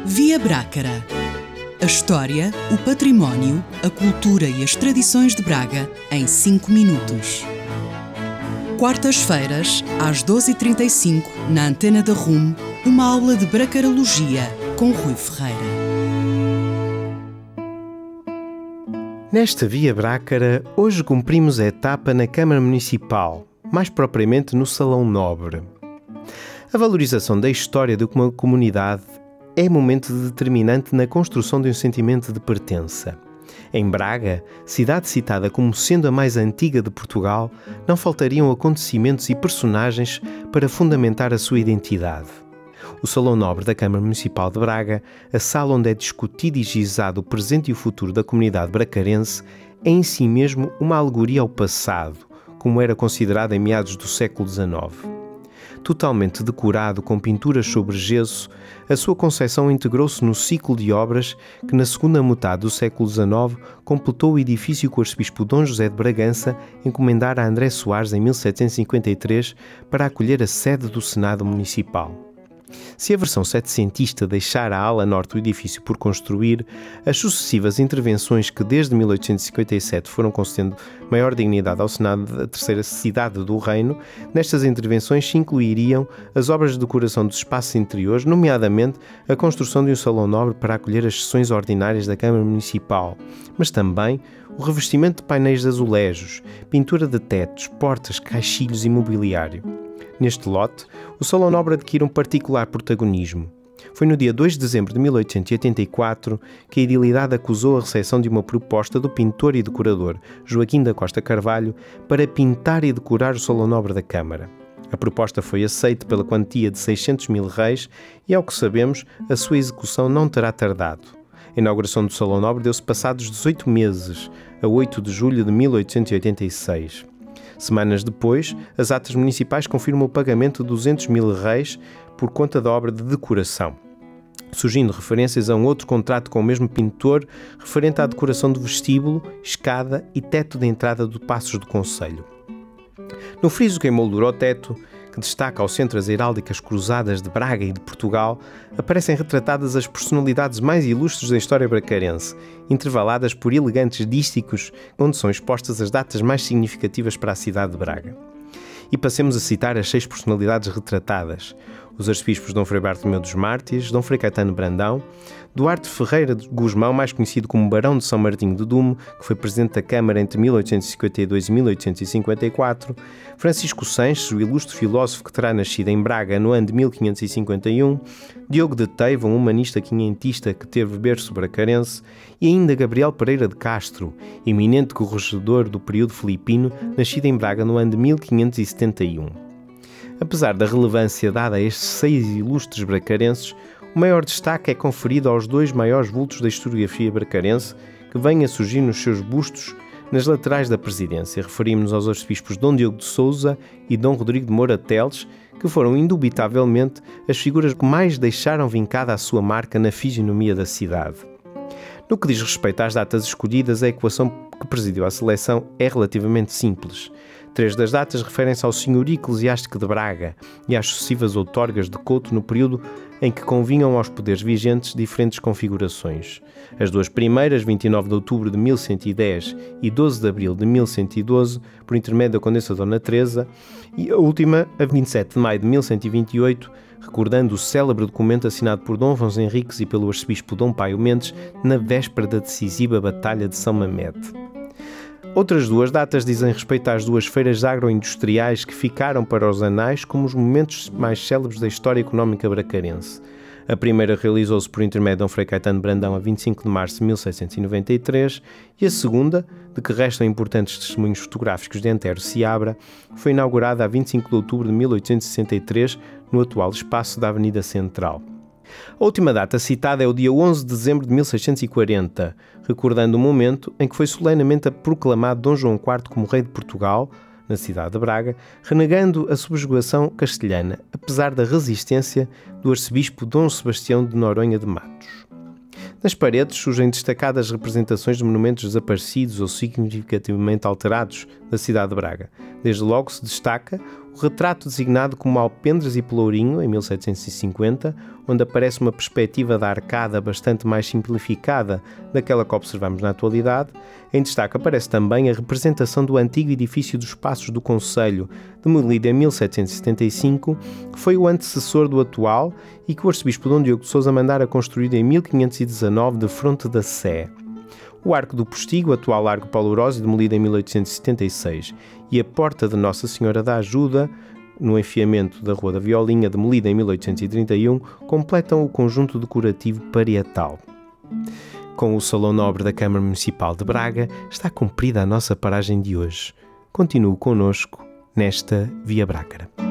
Via Brácara. A história, o património, a cultura e as tradições de Braga em 5 minutos. Quartas-feiras, às 12h35, na Antena da RUM, uma aula de bracarologia com Rui Ferreira. Nesta Via Brácara, hoje cumprimos a etapa na Câmara Municipal, mais propriamente no Salão Nobre. A valorização da história de uma comunidade é momento determinante na construção de um sentimento de pertença. Em Braga, cidade citada como sendo a mais antiga de Portugal, não faltariam acontecimentos e personagens para fundamentar a sua identidade. O Salão Nobre da Câmara Municipal de Braga, a sala onde é discutido e gizado o presente e o futuro da comunidade bracarense, é em si mesmo uma alegoria ao passado, como era considerado em meados do século XIX. Totalmente decorado com pinturas sobre gesso, a sua concepção integrou-se no ciclo de obras que, na segunda metade do século XIX, completou o edifício que o arcebispo Dom José de Bragança encomendara a André Soares em 1753 para acolher a sede do Senado Municipal. Se a versão setecentista deixara a ala norte do edifício por construir, as sucessivas intervenções que desde 1857 foram concedendo maior dignidade ao Senado da terceira cidade do Reino, nestas intervenções se incluiriam as obras de decoração dos espaços interiores, nomeadamente a construção de um salão nobre para acolher as sessões ordinárias da Câmara Municipal, mas também o revestimento de painéis de azulejos, pintura de tetos, portas, caixilhos e mobiliário. Neste lote, o Salão Nobre adquire um particular protagonismo. Foi no dia 2 de dezembro de 1884 que a Edilidade acusou a recepção de uma proposta do pintor e decorador Joaquim da Costa Carvalho para pintar e decorar o Salão Nobre da Câmara. A proposta foi aceita pela quantia de 600 mil reis e, ao que sabemos, a sua execução não terá tardado. A inauguração do Salão Nobre deu-se passados 18 meses, a 8 de julho de 1886. Semanas depois, as atas municipais confirmam o pagamento de 200 mil reis por conta da obra de decoração, surgindo referências a um outro contrato com o mesmo pintor referente à decoração do vestíbulo, escada e teto de entrada do Passos do Concelho. No friso que emoldura o teto, que destaca ao centro as heráldicas cruzadas de Braga e de Portugal, aparecem retratadas as personalidades mais ilustres da história bracarense, intervaladas por elegantes dísticos, onde são expostas as datas mais significativas para a cidade de Braga. E passemos a citar as 6 personalidades retratadas: os arcebispos Dom Frei Bartolomeu dos Mártires, Dom Frei Caetano Brandão, Duarte Ferreira de Gusmão, mais conhecido como Barão de São Martinho de Dume, que foi presidente da Câmara entre 1852 e 1854, Francisco Sanches, o ilustre filósofo que terá nascido em Braga no ano de 1551, Diogo de Teiva, um humanista quinhentista que teve berço bracarense, e ainda Gabriel Pereira de Castro, eminente corregedor do período filipino, nascido em Braga no ano de 1571. Apesar da relevância dada a estes 6 ilustres bracarenses, o maior destaque é conferido aos 2 maiores vultos da historiografia bracarense que vêm a surgir nos seus bustos nas laterais da presidência. Referimos-nos aos arcebispos Dom Diogo de Sousa e Dom Rodrigo de Moura Teles, que foram indubitavelmente as figuras que mais deixaram vincada a sua marca na fisionomia da cidade. No que diz respeito às datas escolhidas, a equação que presidiu à seleção é relativamente simples. 3 das datas referem-se ao senhorio eclesiástico de Braga e às sucessivas outorgas de Couto no período em que convinham aos poderes vigentes diferentes configurações. As 2 primeiras, 29 de outubro de 1110 e 12 de abril de 1112, por intermédio da Condessa Dona Teresa, e a última, a 27 de maio de 1128, recordando o célebre documento assinado por Dom Afonso Henriques e pelo arcebispo Dom Paio Mendes na véspera da decisiva Batalha de São Mamede. Outras 2 datas dizem respeito às 2 feiras agroindustriais que ficaram para os anais como os momentos mais célebres da história económica bracarense. A primeira realizou-se por intermédio de Dom Frei Caetano Brandão a 25 de março de 1793 e a segunda, de que restam importantes testemunhos fotográficos de Antero Seabra, foi inaugurada a 25 de outubro de 1863 no atual espaço da Avenida Central. A última data citada é o dia 11 de dezembro de 1640, recordando o momento em que foi solenemente proclamado Dom João IV como rei de Portugal, na cidade de Braga, renegando a subjugação castelhana, apesar da resistência do arcebispo Dom Sebastião de Noronha de Matos. Nas paredes surgem destacadas representações de monumentos desaparecidos ou significativamente alterados da cidade de Braga. Desde logo se destaca o retrato designado como Alpendres e Pelourinho, em 1750, onde aparece uma perspectiva da arcada bastante mais simplificada daquela que observamos na atualidade. Em destaque aparece também a representação do antigo edifício dos Passos do Conselho, demolido em 1775, que foi o antecessor do atual e que o arcebispo Dom Diogo de Sousa mandara construir em 1519 defronte da Sé. O Arco do Postigo, atual Largo Paulo Rossi, demolido em 1876, e a Porta de Nossa Senhora da Ajuda, no enfiamento da Rua da Violinha, demolida em 1831, completam o conjunto decorativo parietal. Com o Salão Nobre da Câmara Municipal de Braga, está cumprida a nossa paragem de hoje. Continue connosco nesta Via Brácara.